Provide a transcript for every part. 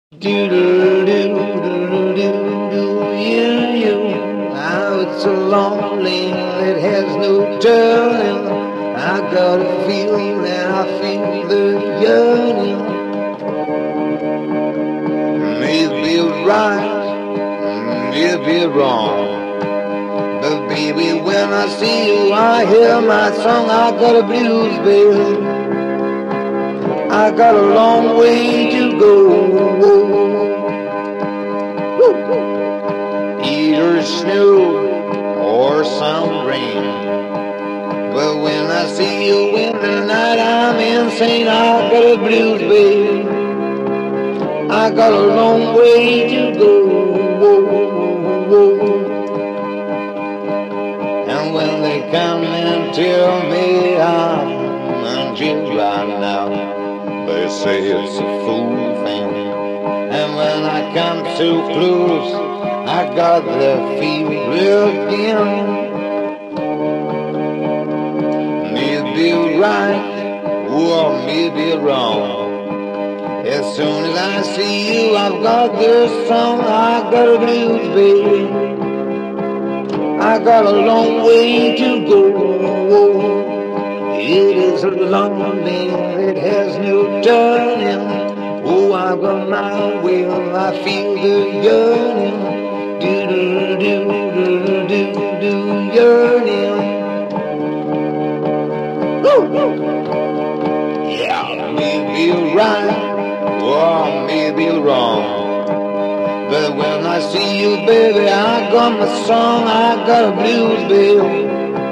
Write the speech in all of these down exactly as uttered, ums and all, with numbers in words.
Do do do do do do you you. Now it's a long lane that has no turning. I got a feeling that I feel the yearning. Maybe right, maybe wrong. But baby, when I see you, I hear my song. I got a blues, baby. I got a long way to go. Either snow or some rain. But when I see you in the night, I'm insane. I got a blues, baby. I got a long way to go. And when they come and tell me I'm untrue right now, they say it's a fool thing. And when I come so close, I got the fever again. Maybe right, or maybe wrong. As soon as I see you, I've got this song. I got a blues, baby. I got a long way to go. It is a long lane that has no turning. Oh, I've got my will, I feel the yearning. Do do do do do do yearning. Woo! Yeah, maybe right or maybe wrong. But when I see you, baby, I got my song. I got a blues, baby.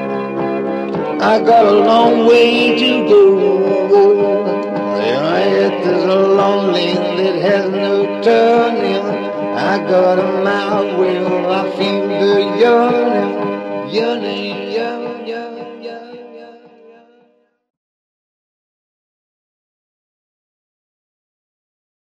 I got a long way to go. Yeah, it is a long lane that has no turning. I got a mile will, I feel the yearning, yearning, yearning, yearning, yearning.